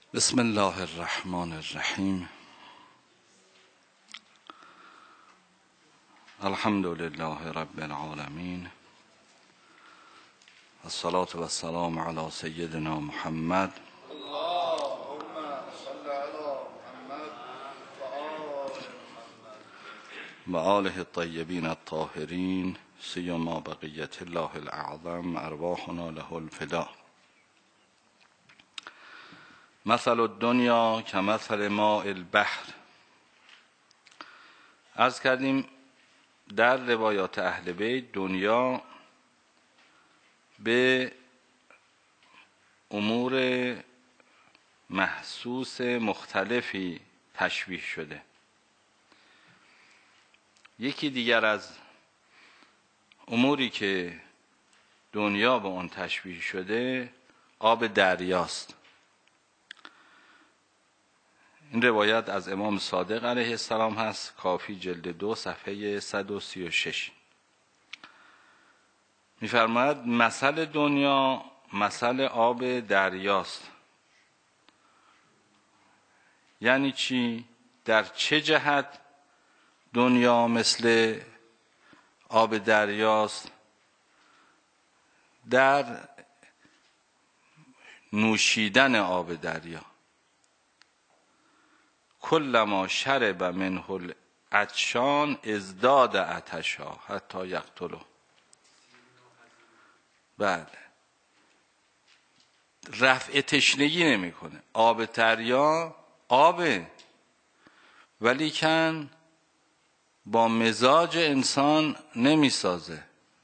بسم الله الرحمن الرحیم. الحمد لله رب العالمین، الصلاة و السلام علی سیدنا محمد اللهم صل علی محمد و آله الطیبین الطاهرین، سیما بقیت الله الاعظم، ارواحنا له الفداء. مثل الدنیا کمثل ماء البحر. عرض کردیم در روایات اهل بیت دنیا به امور محسوس مختلفی تشبیه شده. یکی دیگر از اموری که دنیا به اون تشبیه شده آب دریاست. این روایت از امام صادق علیه السلام هست، کافی جلد 2 صفحه 136. می‌فرماید مثل دنیا مثل آب دریاست. یعنی چی؟ در چه جهت دنیا مثل آب دریاست؟ در نوشیدن آب دریا. کلما شرب منه العطشان ازداد عطشا حتی یقتله. بله، رفع تشنگی نمیکنه. آب دریا آبه، ولیکن با مزاج انسان نمیسازه.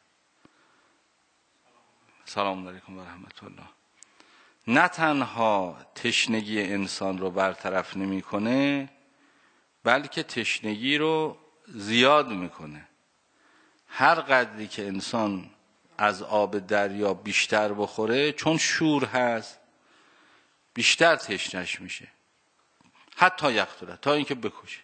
سلام علیکم و رحمت الله. نه تنها تشنگی انسان رو برطرف نمیکنه، بلکه تشنگی رو زیاد میکنه. هر قدری که انسان از آب دریا بیشتر بخوره، چون شور هست، بیشتر تشنش میشه. حتی یقتله، تا اینکه بکشه،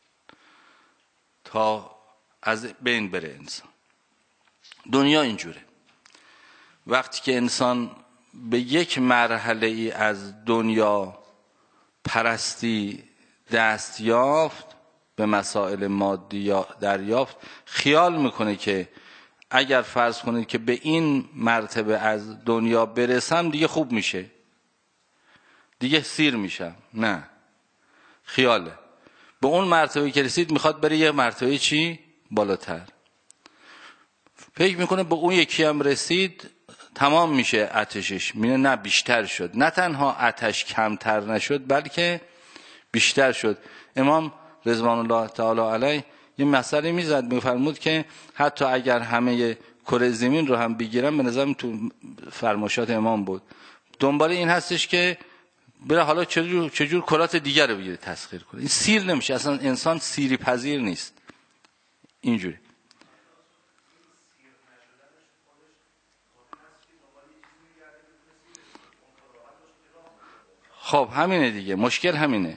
تا از بین بره انسان. دنیا اینجوره. وقتی که انسان به یک مرحله ای از دنیا پرستی دست یافت، به مسائل مادی دریافت، خیال میکنه که اگر فرض کنید که به این مرتبه از دنیا برسم دیگه خوب میشه، دیگه سیر میشم. نه، خیاله. به اون مرتبه که رسید میخواد بره یه مرتبه چی؟ بالاتر. فکر میکنه به اون یکی هم رسید تمام میشه آتشش. میگه نه، بیشتر شد. نه تنها آتش کمتر نشد، بلکه بیشتر شد. امام رضوان الله تعالی علیه یه مسئله میزد، میفرمود که حتی اگر همه کره زمین رو هم بگیرن، به نظرم تو فرمایشات امام بود، دنبال این هستش که بره حالا چجور کرات دیگر رو بگیره تسخیر کنه. این سیر نمیشه. اصلا انسان سیری پذیر نیست. اینجوری. خب همینه دیگه، مشکل همینه.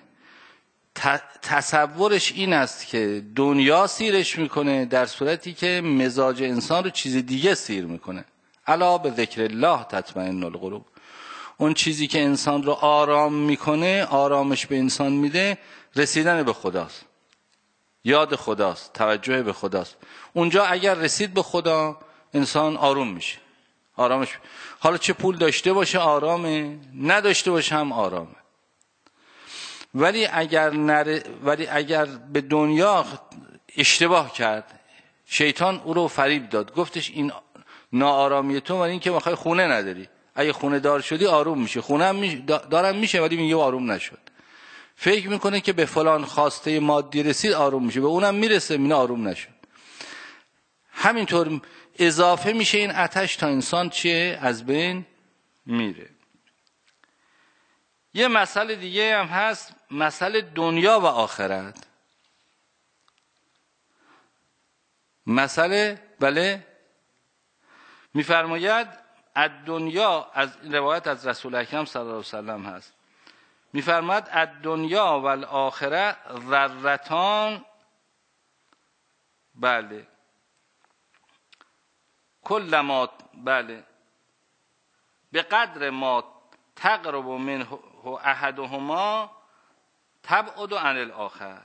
تصورش این است که دنیا سیرش میکنه، در صورتی که مزاج انسان رو چیز دیگه سیر میکنه. الا به ذکر الله تطمئن القلوب. اون چیزی که انسان رو آرام میکنه، آرامش به انسان میده، رسیدن به خداست، یاد خداست، توجه به خداست. اونجا اگر رسید به خدا، انسان آروم میشه. آرامش. حالا چه پول داشته باشه آرامه، نداشته باشه هم آرامه. ولی اگر به دنیا اشتباه کرد، شیطان او رو فریب داد، گفتش این ناآرامی تو ولی این که بخوای خونه نداری. اگه خونه دار شدی آروم میشه. خونه هم دارم میشه، ولی میگه آروم نشد. فکر میکنه که به فلان خواسته مادی رسید آروم میشه، به اونم میرسه، میگه آروم نشد. همینطور اضافه میشه این آتش تا انسان چیه؟ از بین میره. یه مسئله دیگه هم هست، مسئله دنیا و آخرت. مسئله بله میفرماید الدنیا، از روایت از رسول اکرم صلی الله علیه وسلم هست، میفرماید الدنیا و الاخره ذرتان. بله، کل ما، بله، به قدر ما تقرب منه احدهما تبعد عن الاخر،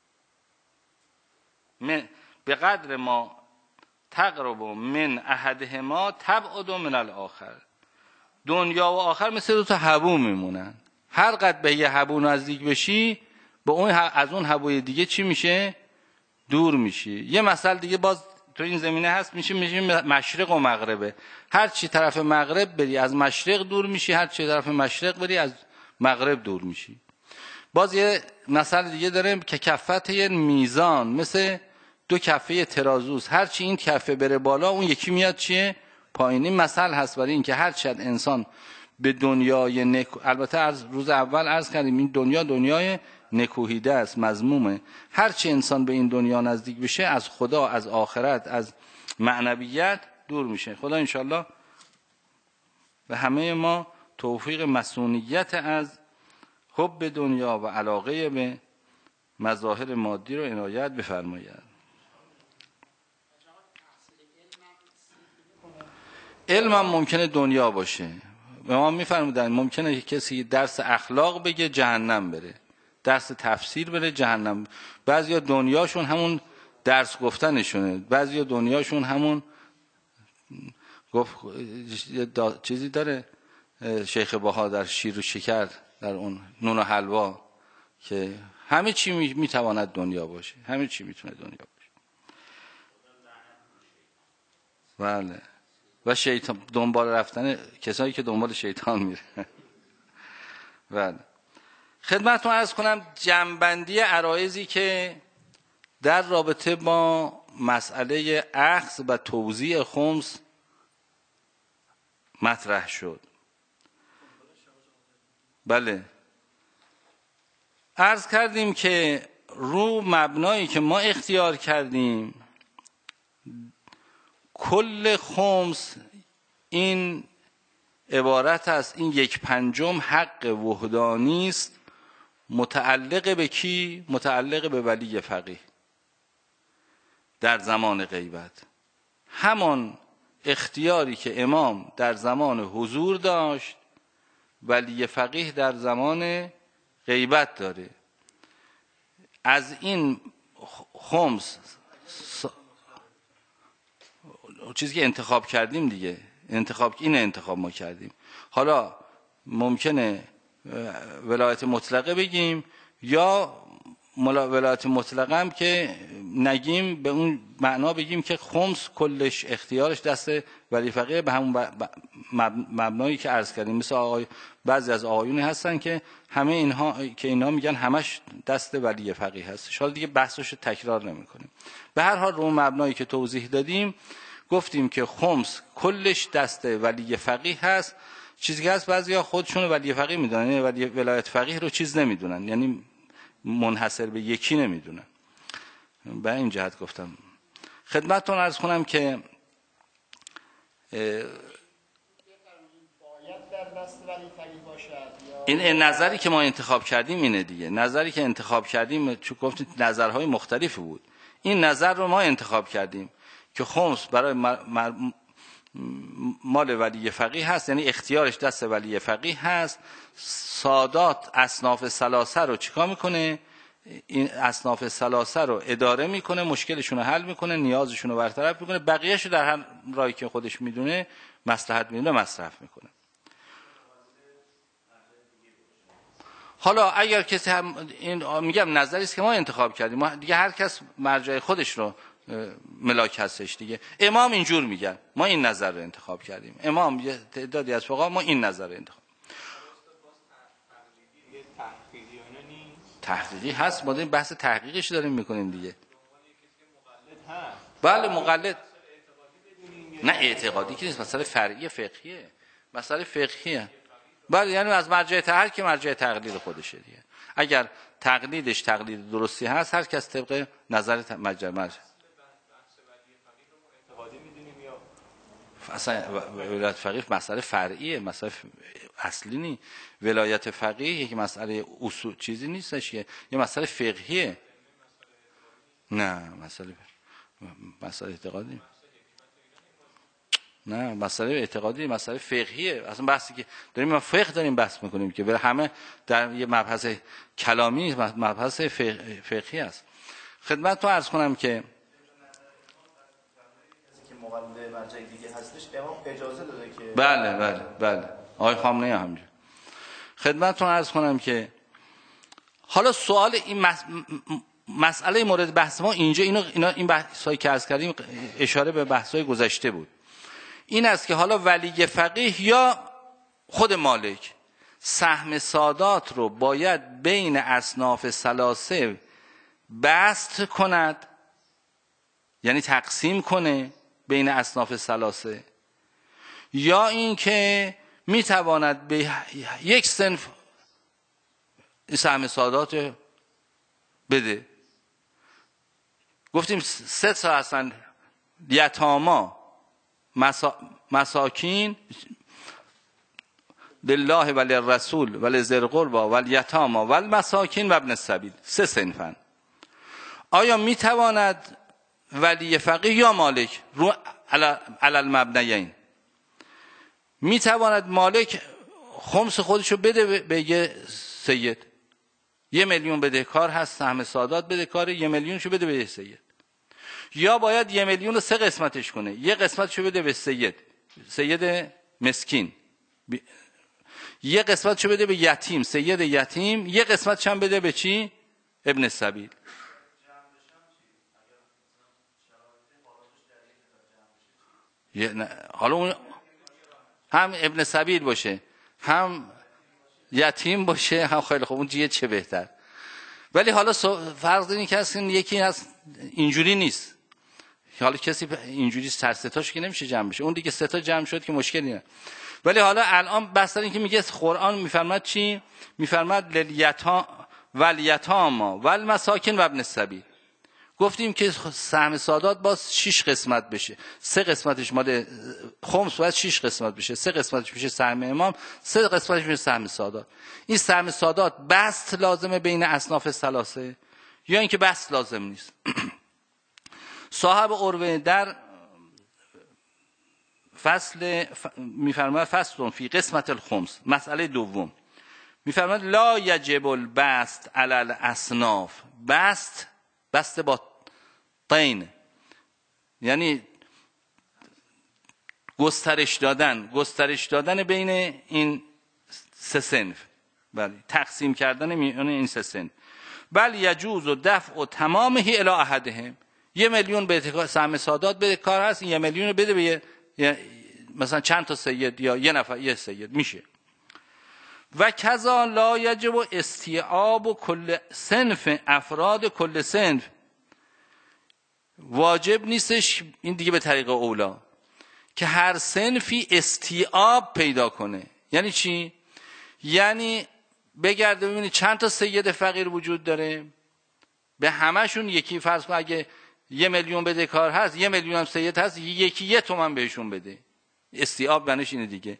به قدر ما تقرب من احدهما تبعد من الاخر. دنیا و آخر مثل دو تا حبو میمونن، هر قدر به یه حبو نزدیک بشی به اون از اون حبوی دیگه چی میشه؟ دور میشی. یه مثل دیگه باز تو این زمینه هست، میشه مشرق و مغربه. هر چی طرف مغرب بری از مشرق دور میشی، هر چی طرف مشرق بری از مغرب دور میشی. باز یه مثل دیگه داره که کفت یه میزان مثل دو کفه ترازوست، هر چی این کفه بره بالا اون یکی میاد چیه؟ پایین. این مثل هست برای این که هر چقدر انسان به دنیای البته از روز اول عرض کردیم این دنیای نکوهیده است، مذمومه. هر چی انسان به این دنیا نزدیک بشه از خدا، از آخرت، از معنویت دور میشه. خدا انشالله به همه ما توفیق مسئولیت از حب دنیا و علاقه به مظاهر مادی رو عنایت بفرماید. علم هم ممکنه دنیا باشه. به ما میفرمودن ممکنه کسی درس اخلاق بگه جهنم بره، درس تفسیر بره جهنم. بعضیا دنیاشون همون درس گفتنشونه، بعضیا دنیاشون همون چیزی داره شیخ بها در شیر و شکر، در اون نون و حلوا، که همه چی میتواند دنیا باشه، همه چی میتونه دنیا باشه. بله. و شیطان دنبال رفتن کسایی که دنبال شیطان میره. بله. خدمتتون عرض کنم جمع‌بندی عرایضی که در رابطه با مسئله اخذ و توزیع خمس مطرح شد. بله. عرض کردیم که رو مبنایی که ما اختیار کردیم کل خمس این عبارت است، این 1/5 حق وحدانی است. متعلق به کی؟ متعلق به ولی فقیه در زمان غیبت. همان اختیاری که امام در زمان حضور داشت ولی فقیه در زمان غیبت داره. از این خمس چیزی که انتخاب کردیم دیگه، انتخاب ما کردیم. حالا ممکنه ولایت مطلقه بگیم یا ولایت مطلقه هم که نگیم، به اون معنا بگیم که خمس کلش اختیارش دست ولی فقیه، به همون مبنایی که عرض کردیم. مثل بعضی از آقایون هستن که همه اینها میگن همش دست ولی فقیه هست. حالا دیگه بحثش تکرار نمی‌کنیم. به هر حال رو مبنایی که توضیح دادیم گفتیم که خمس کلش دست ولی فقیه هست. چیزی که هست بعضیا خودشون ولی فقیه میدونن، یعنی ولی ولایت فقیه رو چیز نمیدونن، یعنی منحصر به یکی نمیدونن. به این جهت گفتم. خدمتتون عرض کنم که این نظری که ما انتخاب کردیم اینه دیگه. نظری که انتخاب کردیم چون گفتید نظرهای مختلفی بود، این نظر رو ما انتخاب کردیم که خمس برای مال ولی فقیه هست، یعنی اختیارش دست ولی فقیه هست. سادات اصناف ثلاثه رو چیکار میکنه؟ این اصناف ثلاثه رو اداره میکنه، مشکلشون رو حل میکنه، نیازشون رو برطرف میکنه، بقیه‌شو در هر راهی که خودش میدونه مصلحت میدونه مصرف میکنه. حالا اگر کسی هم این میگم نظری است که ما انتخاب کردیم، دیگه هر کس مرجع خودش رو ملاک هستش دیگه. امام اینجور میگن، ما این نظر رو انتخاب کردیم. امام یه تعدادی از فقها ما این نظر رو انتخاب. تحقیقی هست، ما داریم بحث تحقیقش داریم میکنیم دیگه. بله مقلد نه اعتقادی که نیست، مسئله فرعی فقهیه، مسئله فقهیه. بله یعنی از مرجع هر کی مرجع تقلید خودشه دیگه. اگر تقلیدش تقلید درستی هست هر کس طبق نظر مرجع اصلا ولایت فقیه مسئله فرعیه، مسئله اصلی نی. ولایت فقیه یک مسئله اصول چیزی نیستش، یه مسئله فقهیه. نه مسئله اعتقادی نه مسئله اعتقادی، مسئله فقهیه. اصلا بحثی که داریم ما فقه داریم بحث میکنیم که برای همه در یه مبحث کلامی، مبحث فقهی است. خدمتتون عرض کنم که مقلد مرجع دیگه هستش امام اجازه داده که بله آقای خامنه‌ای همینجور. خدمتتون عرض کنم که حالا سوال این مسئله مورد بحث ما اینجا این بحثایی که عرض کردیم اشاره به بحث‌های گذشته بود، این است که حالا ولی فقیه یا خود مالک سهم سادات رو باید بین اصناف ثلاثه بسط کند، یعنی تقسیم کنه بین اصناف ثلاثه، یا اینکه میتواند به یک صنف سهم سادات بده. گفتیم سه تا هستن: یتاما، مساکین، لله و للرسول و لذی القربی و الیتاما و المساکین و ابن السبیل. سه صنفن. آیا میتواند ولی فقیه یا مالک رو علی المبنیین، میتواند مالک خمس خودشو بده به یه سید، 1 میلیون بدهکار هست، سهم سادات بدهکاره، 1 میلیونشو بده به یه سید، یا باید 1 میلیون رو 3 قسمتش کنه، یه قسمتشو بده به سید مسکین، یه قسمتشو بده به یتیم، سید یتیم، یه قسمتش هم بده به چی؟ ابن السبیل. حالا اون هم ابن سبیل باشه، هم یتیم باشه، هم خیلی خوب، اون دیگه چه بهتر. ولی حالا فرض اینه که اصلا یکی هست اینجوری نیست، حالا کسی اینجوری سر ستاش که نمیشه جمع بشه، اون دیگه سه تا جمع شد که مشکلی نه. ولی حالا الان بحث این که میگه قرآن میفرماد چی؟ میفرماد والیتاما والمساکین و ابن السبیل. گفتیم که سهم سادات باز 6 قسمت بشه، 3 قسمتش مال خمس باید 6 قسمت بشه، 3 قسمتش میشه سهم امام، 3 قسمتش میشه سهم سادات. این سهم سادات بسط لازمه بین اصناف ثلاثه یا اینکه بسط لازم نیست؟ صاحب عروه در میفرماید فصل فی قسمت الخمس، مسئله دوم میفرماید لا یجب البسط علی الاصناف. بسط با طین یعنی گسترش دادن بین این سه صنف، بله، تقسیم کردن میان این سه صنف. بل یجوز و دفع و تمامه الی احدهم. 1 میلیون به سهم سادات بده کار هست، 1 میلیون بده به مثلا چند تا سید یا یه نفر یه سید میشه. و کذا لا یجب استیعاب کل صنف افراد کل صنف. واجب نیستش این دیگه به طریق اولا که هر صنفی استیعاب پیدا کنه. یعنی چی؟ یعنی بگرده ببینید چند تا سید فقیر وجود داره، به همشون یکی فرض کن اگه 1 میلیون بده کار هست، 1 میلیون هم سید هست، یکی 1 تومن بهشون بده. استیعاب بنش اینه دیگه.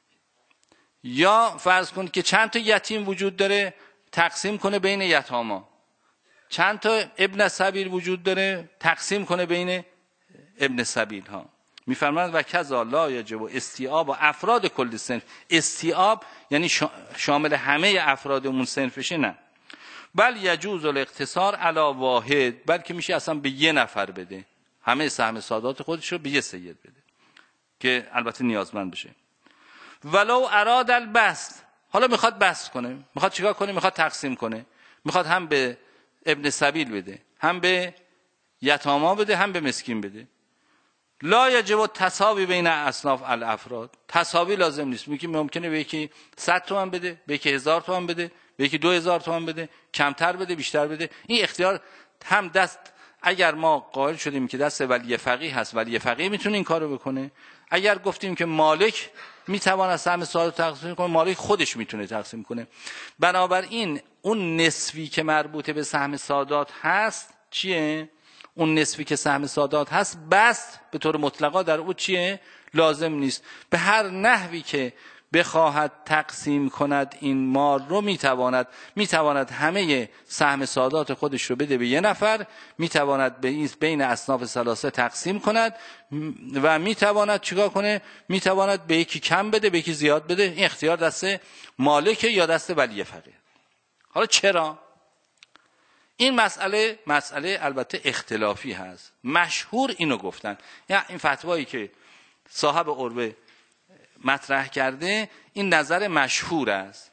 یا فرض کن که چند تا یتیم وجود داره، تقسیم کنه بین یتاما. چند تا ابن سبیل وجود داره، تقسیم کنه بین ابن سبیل ها. میفرماند و کذا لا یجب استیعاب و افراد کل صنف. استیعاب یعنی شامل همه افراد اون صنفشه، نه. بل یجوز الاقتصار علی واحد، بلکه میشه اصلا به 1 نفر بده، همه سهم سادات خودش رو به 1 سید بده که البته نیازمند بشه. ولو اراد البسط، حالا میخواد بسط کنه، میخواد چیکار کنه؟ میخواد تقسیم کنه، میخواد هم به ابن سبیل بده، هم به یتاما بده، هم به مسکین بده. لا یجب تساوی بین اصناف الافراد. تساوی لازم نیست. ممکنه به یکی 100 تومان بده، به یکی 1000 تومان بده، به یکی 2000 تومان بده، کمتر بده، بیشتر بده. این اختیار هم دست، اگر ما قائل شدیم که دست ولی فقیه هست، ولی فقیه میتونه این کارو بکنه. اگر گفتیم که مالک میتونه سهم سادات تقسیم کنه، مالک خودش میتونه تقسیم کنه. بنابراین اون نصفی که مربوط به سهم سادات هست چیه؟ اون نصفی که سهم سادات هست بس به طور مطلقا در او چیه؟ لازم نیست. به هر نحوی که بخواهد تقسیم کند این مال رو میتواند همه سهم سادات خودش رو بده به یه نفر، میتواند بین اصناف ثلاثه تقسیم کند و میتواند چیکار کنه؟ میتواند به یکی کم بده، به یکی زیاد بده. این اختیار دست مالک یا دست ولی فقیه. حالا چرا؟ این مسئله البته اختلافی هست. مشهور اینو گفتن، یعنی این فتوایی که صاحب عروه مطرح کرده این نظر مشهور است.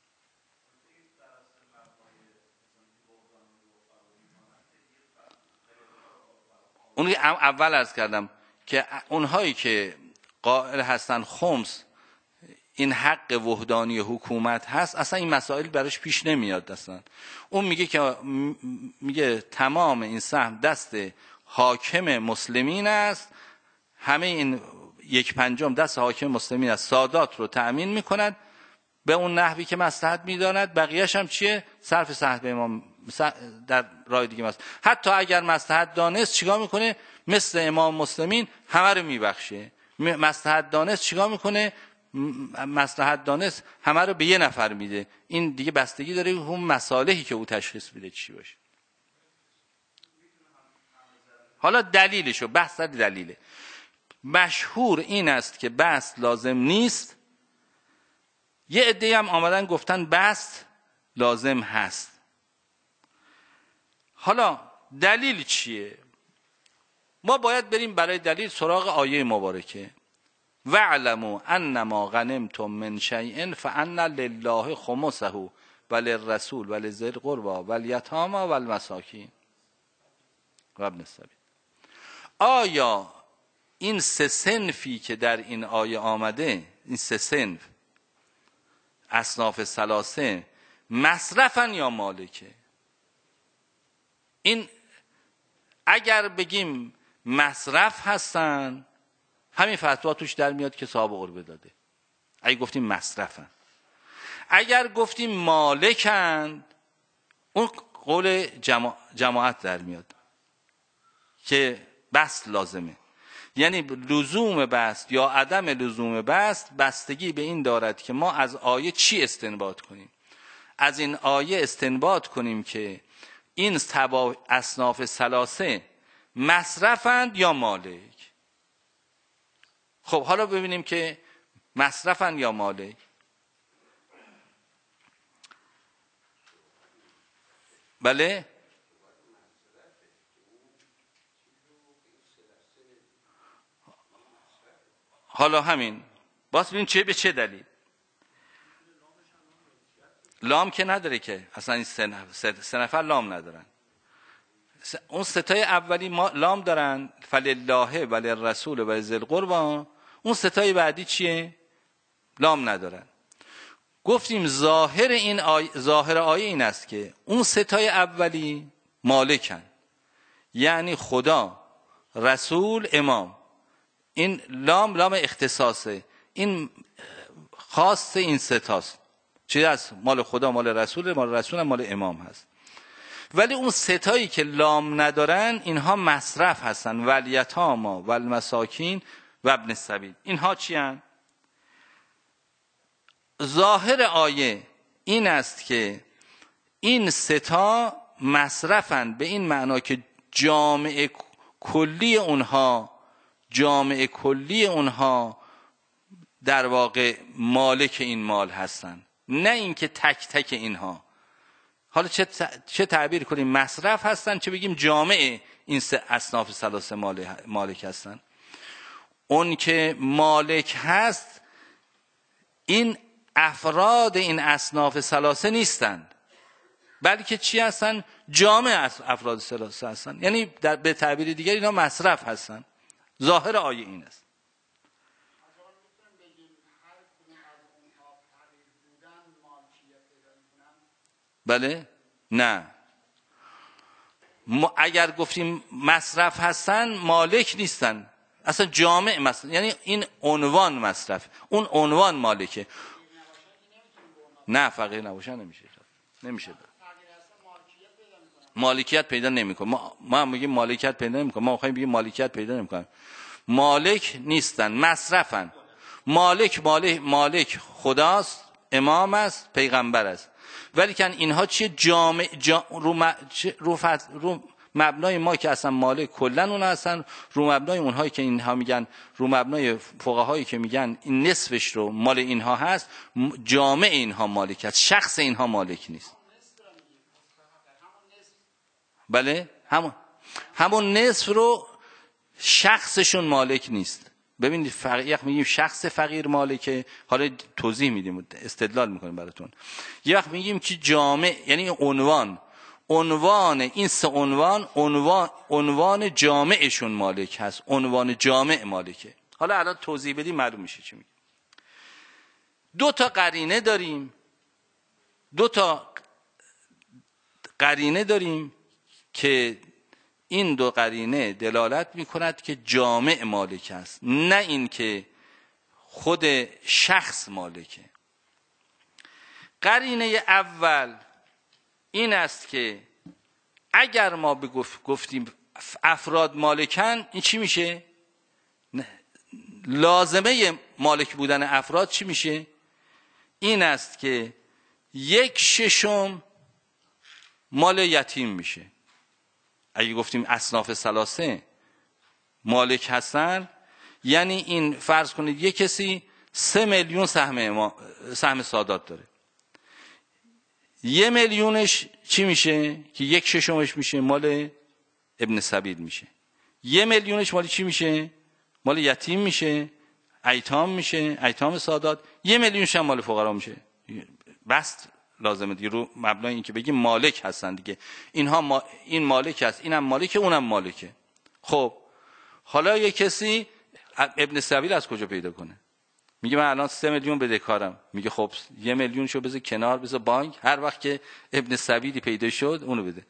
اون اول عرض کردم که اونهایی که قائل هستن خمس این حق وحدانی حکومت هست، اصلا این مسائل براش پیش نمیاد. اصلا اون میگه تمام این سهم دست حاکم مسلمین است، همه این 1/5 دست حاکم مسلمین است، سادات رو تأمین میکند به اون نحوی که مصلحت میداند، بقیه‌اش هم چیه؟ صرف سهم امام در راه دیگه است. حتی اگر مصلحت دانست چیکار میکنه؟ مثل امام مسلمین همه رو میبخشه. مصلحت دانست چیکار میکنه؟ مصلحت دانست همه رو به یه نفر میده. این دیگه بستگی داره اون مصالحی که او تشخیص میده چی باشه. حالا دلیلشو، بحث دلیله. مشهور این است که بست لازم نیست. یه عده‌ای هم آمدن گفتن بست لازم هست. حالا دلیل چیه؟ ما باید بریم برای دلیل سراغ آیه مبارکه. وَاعْلَمُوا أَنَّمَا غَنِمْتُم مِّن شَيْءٍ فَأَنَّ لِلَّهِ خُمُسَهُ وَلِلرَّسُولِ وَلِذِي الْقُرْبَى وَالْيَتَامَى وَالْمَسَاکِینِ وَابْنِ السَّبِیل. آیا این سه صنفی که در این آیه آمده، این سه صنف اصناف ثلاثه، مصرفن یا مالکه؟ این اگر بگیم مصرف هستن، همین فتوا توش در میاد که صاحب عروه داده. اگه گفتیم مصرفن، اگر گفتیم مالکن، اون قول جماعت در میاد که بست لازمه. یعنی لزوم بست یا عدم لزوم بست بستگی به این دارد که ما از آیه چی استنباط کنیم. از این آیه استنباط کنیم که این اصناف ثلاثه مصرفند یا مالک. خب حالا ببینیم که مصرفن یا مالک. بله، حالا همین باز ببینیم چه به چه دلیل. لام که نداره که، اصلا این سه نفر لام ندارن. اون ستای اولی لام دارن، فلله وللرسول ولذی القربى. اون ستای بعدی چیه؟ لام ندارن. گفتیم ظاهر آیه این است که اون ستای اولی مالکن، یعنی خدا، رسول، امام. این لام اختصاصه، این خاص این ستاست. چیز از مال خدا، مال رسول، مال رسول هم مال امام هست. ولی اون ستایی که لام ندارن اینها مصرف هستن. والیتامی والمساکین و ابن السبیل. اینها چی هستن؟ ظاهر آیه این است که این ستا مصرفن به این معنا که جامعه کلی اونها در واقع مالک این مال هستن، نه اینکه تک تک اینها. حالا چه تعبیر کنیم؟ مصرف هستن، چه بگیم جامعه این سه اصناف ثلاثه مالک هستن. اون که مالک هست این افراد این اصناف ثلاثه نیستند، بلکه چی هستن؟ جامعه افراد ثلاثه هستن. یعنی به تعبیر دیگر اینا مصرف هستن. ظاهر آیه این است. بله؟ نه. اگر گفتیم مصرف هستن مالک نیستن، اصلا جامع مصرف، یعنی این عنوان مصرف، اون عنوان مالکه. نه، فقیر نباشن نمیشه مالکیت پیدا نمیکنه. ما هم میگیم مالکیت پیدا نمیکنه، ما میخوایم بگیم مالکیت پیدا نمیکنه. مالک نیستن، مصرفن. مالک خداست، امام است، پیغمبر است. ولی کن اینها چیه؟ رو مبنای ما که اصلا مالک کلن اون هستن، رو مبنای اونهایی که اینها میگن، رو مبنای فقهایی که میگن این نصفش رو مال اینها هست، جامع اینها مالک است، شخص اینها مالک نیست. بله همون نصف رو شخصشون مالک نیست. ببینید یک میگیم شخص فقیر مالکه، حالا توضیح میدیم استدلال میکنیم براتون. یه وقت میگیم که جامع یعنی عنوان این سه عنوان جامعشون مالک هست، عنوان جامع مالکه. حالا الان توضیح بدیم معلوم میشه چی میگیم. دو تا قرینه داریم که این دو قرینه دلالت میکند که جامع مالک است، نه این که خود شخص مالکه. قرینه اول این است که اگر ما گفتیم افراد مالکن، این چی میشه؟ لازمه مالک بودن افراد چی میشه؟ این است که 1/6 مال یتیم میشه. اگه گفتیم اصناف ثلاثه مالک هستن، یعنی این فرض کنید یک کسی 3 میلیون سهم سادات داره، 1 میلیونش چی میشه؟ که 1/6 میشه مال ابن سبیل میشه. 1 میلیونش مال چی میشه؟ مال یتیم میشه، ایتام میشه، ایتام سادات. 1 میلیونش هم مال فقرا میشه. بس لازمه دیگه، رو مبنای این که بگیم مالک هستن دیگه. اینها این مالک هست، اینم مالکه، اونم مالکه. خب حالا یک کسی ابن سبیل از کجا پیدا کنه؟ میگه من الان 3 میلیون بدهکارم. میگه خب 1 میلیونشو بذار کنار، بذار بانک، هر وقت که ابن سبیلی پیدا شد اونو بده.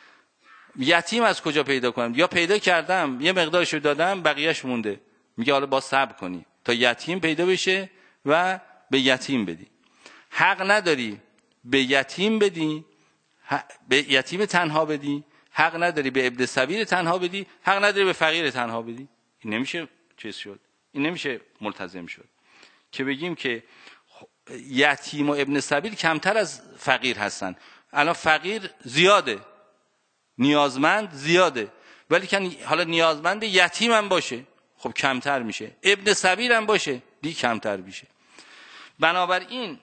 یتیم از کجا پیدا کنم؟ یا پیدا کردم یه مقدارشو دادم بقیه‌اش مونده. میگه حالا با صبر کنی تا یتیم پیدا بشه و به یتیم بدی. حق نداری به یتیم بدی، به یتیم تنها بدی، حق نداری به ابن سبیل تنها بدی، حق نداری به فقیر تنها بدی. این نمیشه چیز شد، این نمیشه ملتزم شد که بگیم که یتیم و ابن سبیل کمتر از فقیر هستن. الان فقیر زیاده، نیازمند زیاده، ولی که حالا نیازمند یتیم هم باشه خب کمتر میشه، ابن سبیل هم باشه دیگه کمتر میشه. بنابراین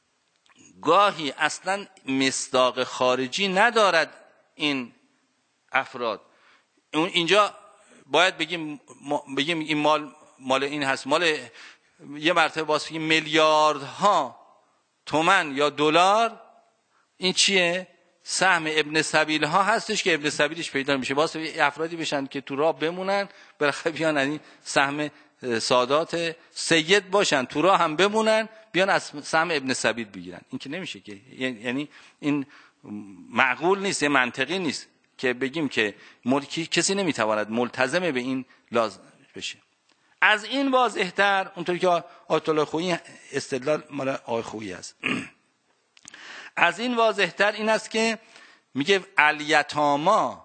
گاهی اصلا مصداق خارجی ندارد این افراد. اینجا باید بگیم این مال این هست، مال یه مرتبه واسه بگیم میلیاردها تومان یا دلار، این چیه؟ سهم ابن سبیل ها هستش که ابن سبیلش پیدا میشه. واسه افرادی بشن که تو راه بمونن، بالاخره بیان این سهم سادات سید باشن، تو راه هم بمونن، بیان از سهم ابن سبیل بگیرن. این که نمیشه که، یعنی این معقول نیست، یه منطقی نیست که بگیم که کسی نمیتواند ملتزم به این لازم بشه. از این واضح‌تر اونطوری که آیت الله خویی استدلال مال آقای خویی است، از این واضح‌تر این است که میگه الیتاما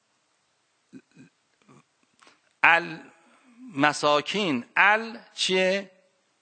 المساکین چیه؟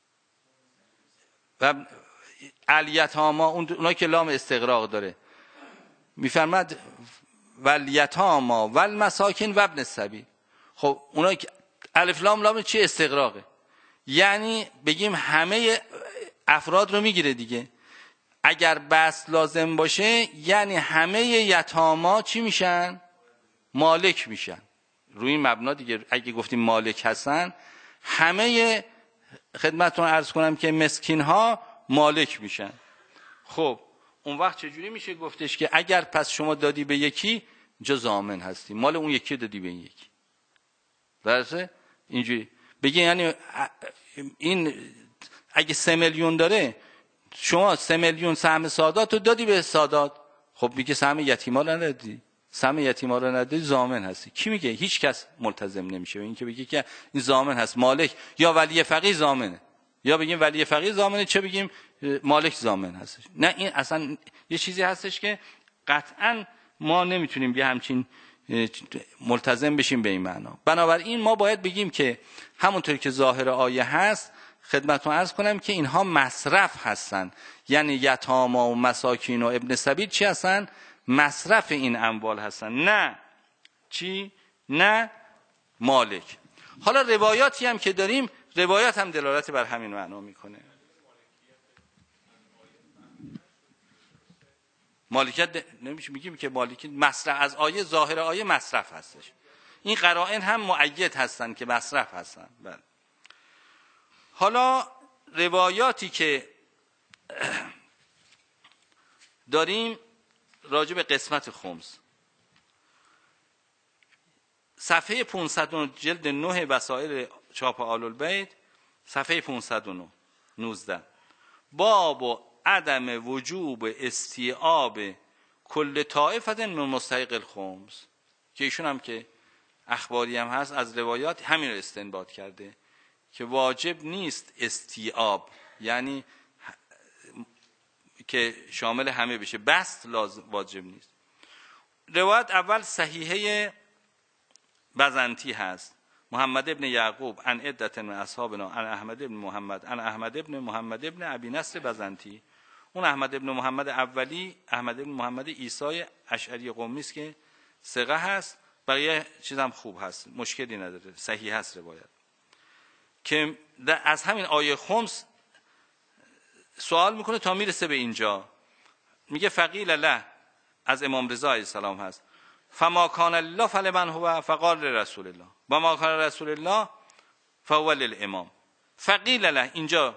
و الیتاما اونایی که لام استغراق داره، میفرماد والیتاما والمساکین و ابن السبیل. خب اونایی که الف لام چیه؟ استغراقه، یعنی بگیم همه افراد رو میگیره دیگه. اگر بس لازم باشه یعنی همه یتاما چی میشن؟ مالک میشن. روی این مبنا دیگه اگه گفتیم مالک هستن، همه خدمتتون عرض کنم که مسکین ها مالک میشن. خب اون وقت چجوری میشه گفتش که اگر پس شما دادی به یکی جا ضامن هستی، مال اون یکی دادی به این یکی. درسته؟ اینجوری بگی یعنی این اگه 3 میلیون داره، شما 3 میلیون سهم سادات رو دادی به سادات، خب میگه سهم یتیما رو ندادی، سهم یتیما رو ندادی، ضامن هستی. کی میگه؟ هیچ کس ملتزم نمیشه. این که بگه که این ضامن هست، مالک یا ولی فقیه ضامنه، یا بگیم ولی فقیه ضامنه، چه بگیم مالک ضامن هستش. نه، این اصلا یه چیزی هستش که قطعا ما نمیتونیم یه همچین ملتزم بشیم به این معنا. بنابراین ما باید بگیم که همونطوری که ظاهر آیه هست، خدمتتون عرض کنم که اینها مصرف هستن، یعنی یتاما و مساکین و ابن سبیل چی هستن؟ مصرف این اموال هستن، نه چی؟ نه مالک. حالا روایاتی هم که داریم، روایات هم دلالت بر همین معنا میکنه. مالکیت نمیشه میگیم که مالکیت مصرف، از آیه ظاهر آیه مصرف هستش. این قرائن هم مؤید هستن که مصرف هستن. بله. حالا روایاتی که داریم راجع به قسمت خمس، صفحه 500 جلد 9 وسائل چاپ آل البیت، صفحه 519، باب و عدم وجوب استیعاب کل طائفه من مستحق الخمس، که ایشون هم که اخباری هم هست از روایات همین رو استنباط کرده که واجب نیست استیعاب، یعنی که شامل همه بشه، بست لازم واجب نیست. روایت اول صحیحه بزنتی هست، محمد ابن یعقوب عن عدت من اصحابنا عن احمد ابن محمد عن احمد ابن ابی نصر بزنتی. اون احمد ابن محمد اولی احمد ابن محمد عیسی اشعری قمی است که ثقه هست، بقیه چیزام خوب هست، مشکلی نداره، صحیح هست روایت. که از همین آیه خمس سوال میکنه تا میرسه به اینجا، میگه فقیل له، از امام رضا علیه السلام هست، فما کان الله فلمن هو فقال رسول الله و ما کان رسول الله فهو للامام. فقیل له اینجا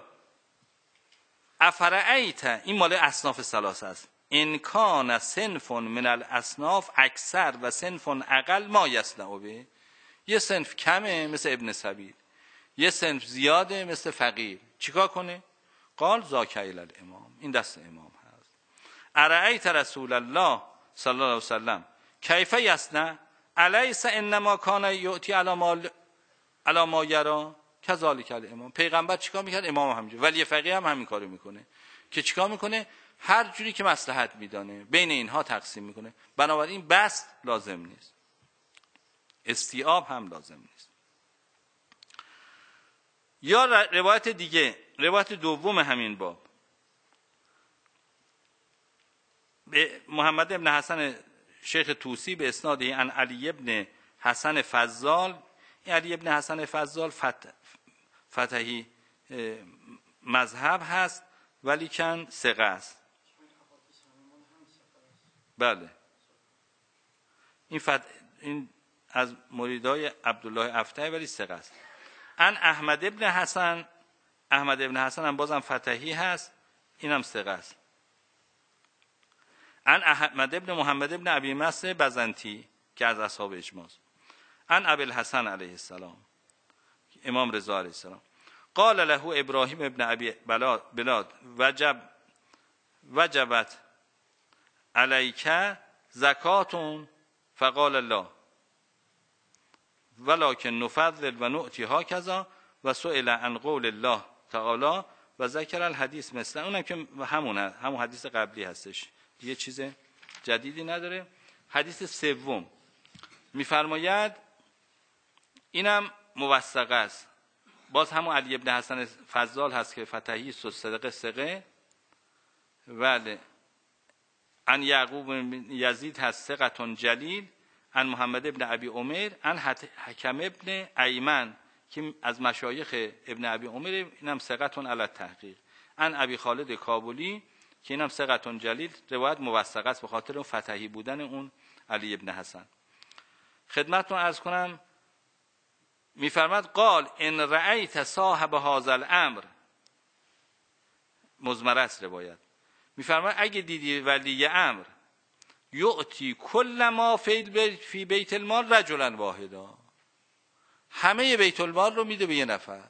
افرعیت، این مال اصناف ثلاثه است، ان کان صنف من الاصناف اکثر و صنف اقل ما یصنع به، یه صنف کمه مثل ابن سبیل، یه صنف زیاده مثل فقیر، چیکار کنه؟ قال ذاک الی الامام، این دست امام هست. ارأیت رسول الله صلی الله علیه وسلم کیف یصنع الیس انما کان یؤتی علی ما یرا کذالک الامام. پیغمبر چیکار میکرد؟ امام همینجوری، ولی فقیه هم همین کارو میکنه که چیکار میکنه؟ هر جوری که مصلحت میدانه بین اینها تقسیم میکنه. بنابراین بست لازم نیست، استیعاب هم لازم نیست. یا روایت دیگه، روایت دوم همین باب، به محمد ابن حسن شیخ طوسی به اسنادی عن علی ابن حسن فضال. این علی ابن حسن فضال فتحی مذهب هست ولی کن ثقه است. بله این از مریدای عبدالله افتحی ولی ثقه است. ان احمد ابن حسن، احمد ابن حسن هم بازم فتحی هست، اینم ثقه است. ان احمد ابن محمد ابن ابی نصر بزنتی که از اصحاب اجماع است. ان ابی الحسن علیه السلام، امام رضا علیه السلام، قال له ابراهیم ابن ابی بلاد وجبت علیک زکاتون فقال الله ولکن نفضل و نؤتی هکذا و سئل عن قول الله تعالی و ذکر الحدیث مثل اونم که همون حدیث قبلی هستش، یه چیز جدیدی نداره. حدیث سوم میفرماید، اینم موثقه است، باز همون علی ابن حسن فضال هست که فتحی صدق ثقه، ولی ان یعقوب یزید هست ثقة جلیل، ان محمد ابن ابی عمر، ان حکم ابن ایمن که از مشایخ ابن ابی عمر، اینم ثقة علی التحقیق، ان ابی خالد کابلی که اینم ثقة جلیل. روایت موثقه است به خاطر اون فتحی بودن اون علی ابن حسن. خدمتتون عرض کنم میفرماد قال ان رأیت صاحب هذا الامر، مزمره است روایت، میفرماد اگه دیدی ولی امر یعطی کل ما فی بیت المال رجلا واحدا، همه بیت المال رو میده به یه نفر،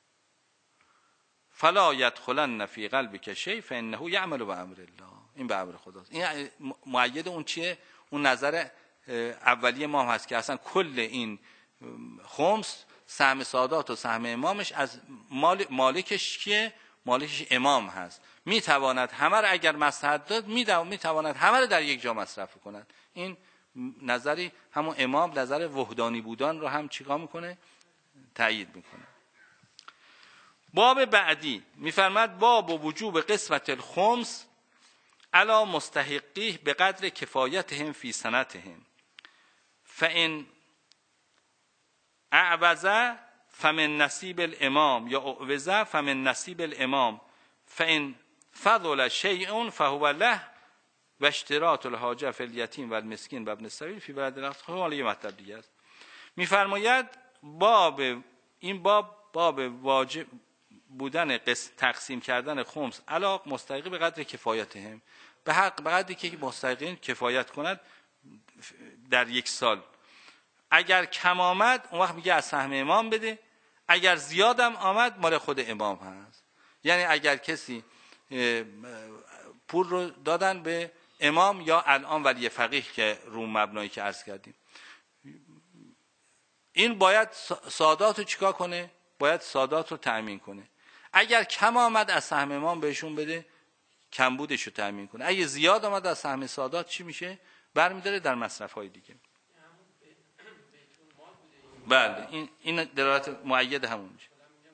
فلا یدخلن فی قلبک شیء فانه یعمل بامر الله، این به امر خداست. این مؤید اون چیه؟ اون نظر اولیه ما هست که اصلا کل این خمس سهم سادات و سهم امامش از مالکش کیه؟ مالکش امام هست، میتواند همه رو اگر مصلحت داد میتواند همه رو در یک جا مصرف کند. این نظری همون امام نظر وحدانی بودن رو هم چیکار میکنه؟ تایید میکنه. باب بعدی میفرماد باب وجوب قسمت الخمس علی مستحقیه به قدر کفایتهم فی سنتهم فان اعوز فمن نصیب الامام یا اعوز فمن نصیب الامام فان فضل شیء فهو له و اشتراط الحاجه فی الیتیم و المسکین و ابن السبیل فی بلد الاخت. حالا یه مطلب دیگه است. میفرماید این باب واجب بودن تقسیم کردن خمس علی مستحقی به قدر کفایتهم، به قدری که مستحقین کفایت کند در یک سال. اگر کم آمد اون وقت میگه از سهم امام بده، اگر زیادم آمد مال خود امام هست. یعنی اگر کسی پول رو دادن به امام یا الان ولی فقیه که رو مبنایی که عرض کردیم، این باید سادات رو چیکار کنه؟ باید سادات رو تأمین کنه. اگر کم آمد از سهم امام بهشون بده، کمبودش رو تأمین کنه. اگه زیاد آمد از سهم سادات چی میشه؟ برمیداره در مصرف‌های دیگه. بله این دلالت مؤید همون میشه.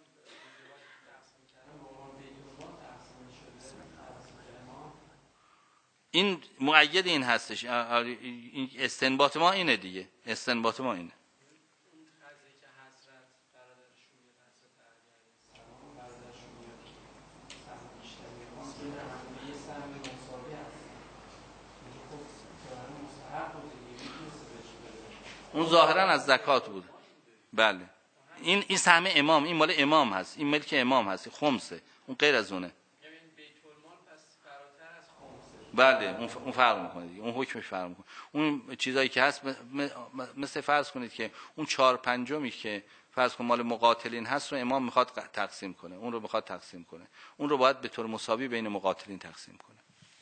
این مؤید این هستش. این استنباط ما اینه دیگه. استنباط ما اینه. اون ظاهرا از زکات بود. بله این سهم امام، این مال امام هست، این ملک امام هست، خمسه، اون غیر از اونه. بله اون فرق میکنه دیگه، اون حکمش فرق میکنه. اون چیزایی که هست مثل فرض کنید که اون 4/5 که فرض کن مال مقاتلین هست رو امام میخواد تقسیم کنه، اون رو میخواد تقسیم کنه، اون رو باید به طور مساوی بین مقاتلین تقسیم کنه.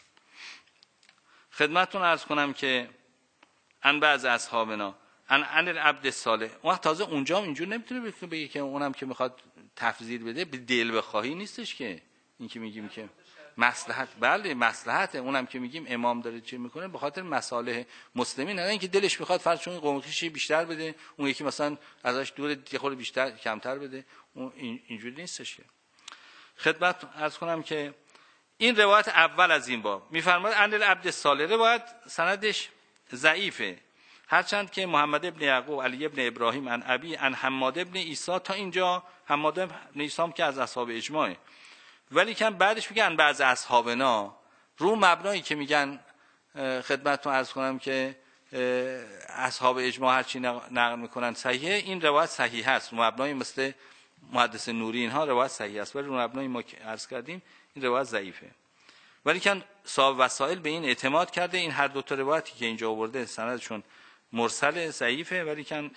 خدمتتون عرض کنم که ان بعض اصحابنا ان العبد الصالح، وقت تازه اونجا اینجور نمیتونه بگه که اونم که میخواد تفضیل بده به دل بخواهی نیستش که این که میگیم که مصلحت، بله مصلحت، اونم که میگیم امام داره چی میکنه به خاطر مصالح مسلمین، نه اینکه دلش میخواد فرض چون قوم خویشی بیشتر بده، اون یکی مثلا ازش دور یه خورده بیشتر کمتر بده، اون اینجوری نیستش که. خدمت عرض کنم که این روایت اول از این باب میفرماد ان العبد الصالح، روایت سندش ضعیفه، هرچند که محمد ابن یعقوب علی ابن ابراهیم عن ابی عن حماد ابن عیسی تا اینجا، حماد ابن عیسی هم که از اصحاب اجماعه، ولی که بعدش میگن بعض اصحابنا رو مبنایی که میگن خدمتتون عرض کنم که اصحاب اجماع هر چی نقل میکنن صحیحه، این روایت صحیح است. رو مبنای مثل محدث نوری اینها روایت صحیح است، ولی رو مبنای ما که عرض کردیم این روایت ضعیفه. ولی که صاحب وسائل به این اعتماد کرده، این هر دو تا روایتی که اینجا آورده سندشون مرسل ضعیفه، ولی که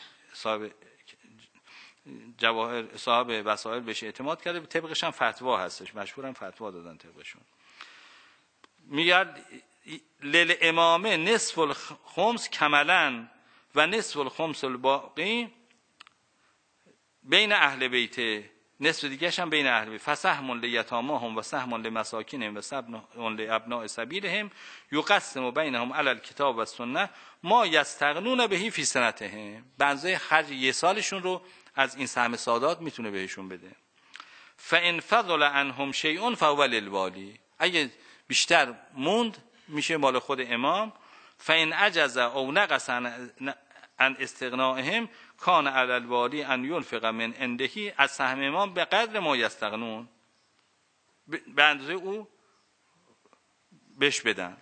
صاحب وسائل بهش اعتماد کرده، طبقش هم فتوا هستش، مشهورم فتوا دادن طبقشون. میگه للامامه نصف الخمس کملا و نصف الخمس الباقی بین اهل بیت، نصف دیگه‌ش هم بین اهل بیت، فسهم لیتاماهم و سهم لمساکینهم و سهم لابناء سبیلهم یقسم بینهم علی الکتاب و السنه ما یستغنون به فی سنتهم، بنزه خرج یه سالشون رو از این سهم سادات میتونه بهشون بده. فان فضل عنهم شیء فهو للوالی، اگه بیشتر موند میشه مال خود امام. فان عجز او نقص عن استغنائهم کان علی الوالی ان ينفق من عنده، از سهم امام به قدر ما یستغنون، به اندازه او بهش بدن.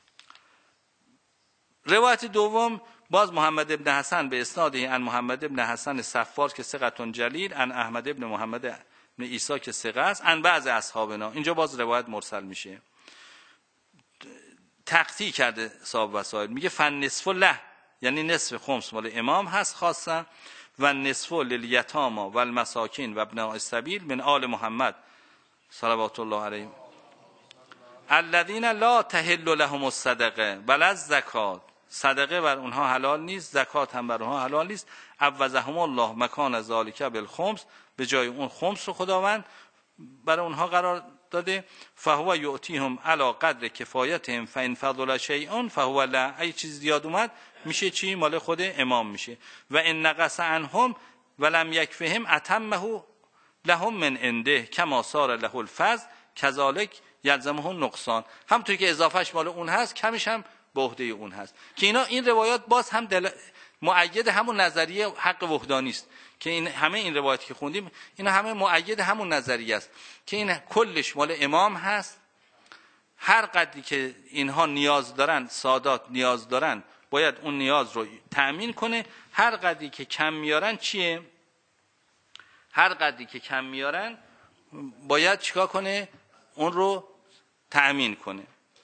روایت دوم باز محمد ابن حسن به اسناده عن محمد ابن حسن صفار که ثقة جلیل، عن احمد ابن محمد ابن عیسی که ثقه است، عن بعض اصحابنا، اینجا باز روایت مرسل میشه. تقطیع کرده صاحب وسائل، میگه فن نصف له، یعنی نصف خمس مال امام هست خاصا، و نصف للیتاما و المساکین و ابناء السبیل من آل محمد صلوات الله علیهم الذین لا تحل لهم الصدقه ولا الزکات، صدقه بر اونها حلال نیست، زکات هم بر اونها حلال نیست. عوضهم الله مکان ذالک بالخمس، به جای اون خمس رو خداوند برای اونها قرار داده. فهو یعطیهم علی قدر کفایتهم فان فضل شیء فهو له، اگه چیز زیاد اومد میشه چی؟ مال خود امام میشه. و ان نقص عنهم ولم یکفهم اتمه لهم من عنده کما صار له الفضل کذالک یلزمه نقصان. همونطوری که اضافهش مال اون هست کمش هم به عهده اون هست. که این روایات باز هم مؤید همون نظریه حق وحدانی است که این همه این روایاتی که خوندیم اینا همه مؤید همون نظریه است که این کلش مال امام هست. هر قدری که اینها نیاز دارن، سادات نیاز دارن، باید اون نیاز رو تأمین کنه. هر قدری که کم میارن چیه؟ هر قدری که کم میارن باید چیکار کنه؟ اون رو تأمین کنه.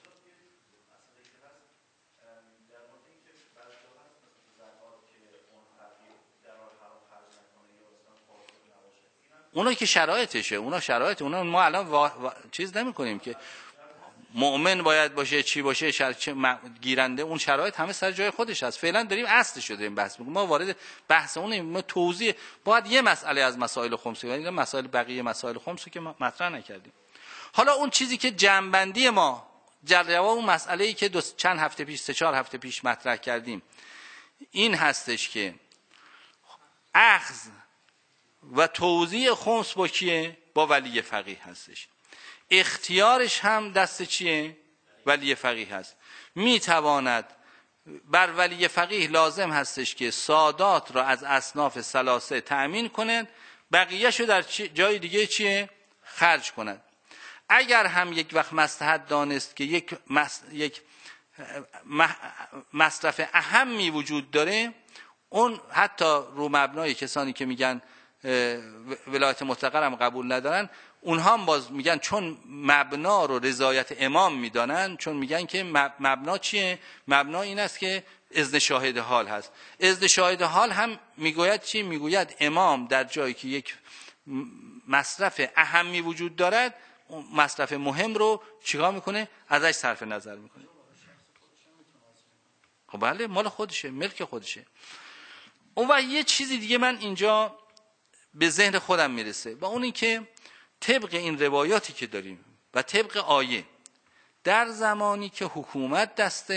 اونا که شرایطشه، اونا ما الان چیز نمی کنیم که مؤمن باید باشه، چی باشه، گیرنده، اون شرایط همه سر جای خودش هست. فعلا داریم اصلش رو داریم بحث می‌کنیم. ما وارد بحث اون ما توضیح باید یه مسئله از مسائل خمس، یعنی مسائل بقیه مسائل خمس که ما مطرح نکردیم. حالا اون چیزی که جنبندی ما جواب اون مسئله‌ای که چند هفته پیش 3-4 هفته پیش مطرح کردیم این هستش که اخذ و توزیع خمس با کیه؟ با ولی فقیه هستش. اختیارش هم دست چیه؟ ولی فقیه هست. میتواند بر ولی فقیه لازم هستش که سادات را از اصناف ثلاثه تأمین کنند، بقیه‌شو در جای دیگه چیه؟ خرج کنند. اگر هم یک وقت مصلحت دانست که یک مصرف اهمی وجود داره، اون حتی رو مبنای کسانی که میگن ولایت مطلقه هم قبول ندارن، اونها هم باز میگن چون مبنا رو رضایت امام میدانن، چون میگن که مبنا چیه؟ مبنا این است که اذن شاهد حال هست. اذن شاهد حال هم میگوید چی؟ میگوید امام در جایی که یک مصرف اهمی وجود دارد، مصرف مهم رو چیکار میکنه؟ ازش صرف نظر میکنه. خب بله، مال خودشه، ملک خودشه. اون وقت یه چیزی دیگه من اینجا به ذهن خودم میرسه و اون این که طبق این روایاتی که داریم و طبق آیه، در زمانی که حکومت دست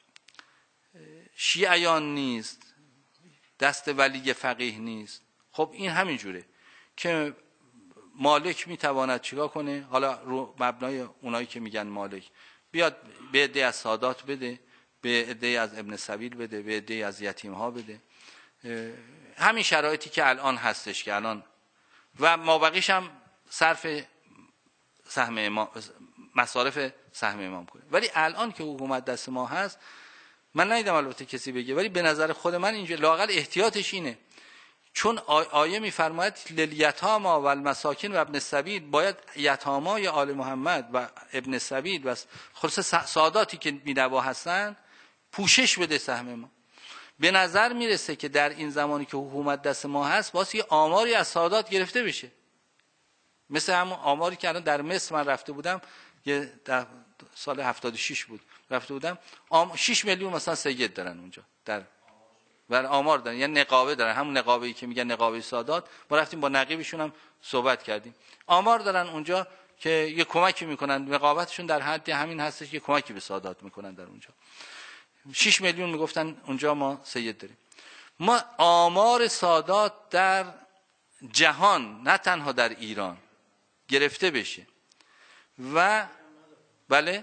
شیعیان نیست، دست ولی فقیه نیست، خب این همین جوره که مالک میتواند چیکار کنه؟ حالا رو مبنای اونایی که میگن مالک بیاد به عده از سادات بده، به عده از ابن سبیل بده، به عده از یتیم ها بده. همین شرایطی که الان هستش که الان و مابقیش هم صرف سهم امام، مصارف سهم امام کنه. ولی الان که حکومت دست ما هست، من ندیدم البته کسی بگه، ولی به نظر خود من اینجا لااقل احتیاطش اینه، چون آیه میفرماید لیلیتاما و المساکین و ابن السبیل، باید یتامای آل محمد و ابن السبیل و خصوص ساداتی که بی‌نوا هستن پوشش بده سهم ما. به نظر میرسه که در این زمانی که حکومت دست ما هست واسه یه آماری از سادات گرفته بشه، مثل همون آماری که الان در مصر من رفته بودم، یه در سال 76 بود رفته بودم، 6 میلیون مثلا سید دارن اونجا، در و آمار دارن، یعنی نقابه دارن، همون نقابه‌ای که میگن نقابه سادات. ما رفتیم با نقیبشون هم صحبت کردیم، آمار دارن اونجا که یه کمکی میکنن، نقابتشون در حد همین هستش که کمکی به سادات میکنن در اونجا. 6 میلیون میگفتن اونجا ما سید داریم. ما آمار سادات در جهان نه تنها در ایران گرفته بشه و بله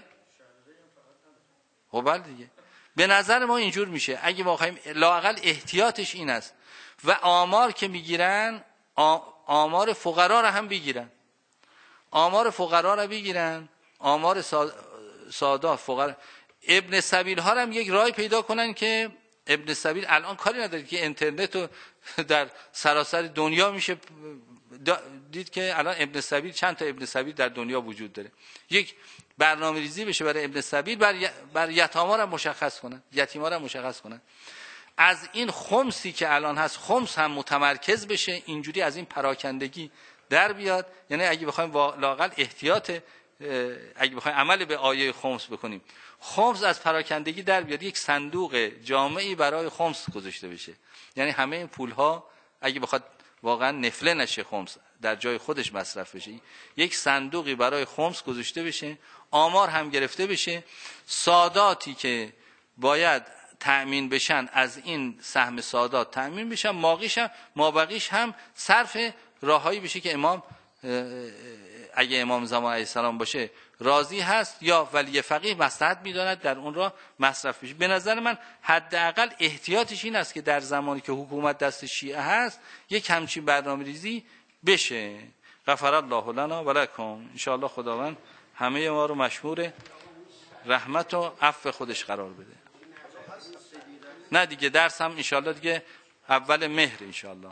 خب بله دیگه، به نظر ما اینجور میشه اگه ما بخوایم لااقل احتیاطش این است. و آمار که میگیرن آمار فقرا رو هم بگیرن، آمار فقرا رو بگیرن، آمار سادات فقرا. ابن سبیل ها هم یک راه پیدا کنن که ابن سبیل الان کاری نداره که اینترنت رو در سراسر دنیا میشه دید که الان ابن سبیل، چند تا ابن سبیل در دنیا وجود داره، یک برنامه ریزی بشه برای ابن سبیل، بر یتاما رو مشخص کنن، یتیما رو مشخص کنن. از این خمسی که الان هست، خمس هم متمرکز بشه، اینجوری از این پراکندگی در بیاد. یعنی اگه بخوایم لااقل احتیاط، اگه بخوایم عمل به آیه خمس بکنیم، خمس از پراکندگی در بیاد، یک صندوق جامعی برای خمس گذاشته بشه. یعنی همه این پولها اگه بخواد واقعا نفله نشه، خمس در جای خودش مصرف بشه، یک صندوقی برای خمس گذاشته بشه، آمار هم گرفته بشه، ساداتی که باید تأمین بشن از این سهم سادات تأمین بشن، مابقیش هم صرف راههایی بشه که امام اگه امام زمان علیه السلام باشه راضی هست یا ولی فقیه مصلحت می‌داند در اون راه مصرف بشه. به نظر من حداقل احتیاطش این است که در زمانی که حکومت دست شیعه هست یک همچین برنامه‌ریزی بشه. غفر الله لنا و لکم. ان شاء الله خداوند همه ما رو مشمور رحمت و عفو خودش قرار بده. نه دیگه درس هم ان شاء الله دیگه اول مهر ان شاء الله.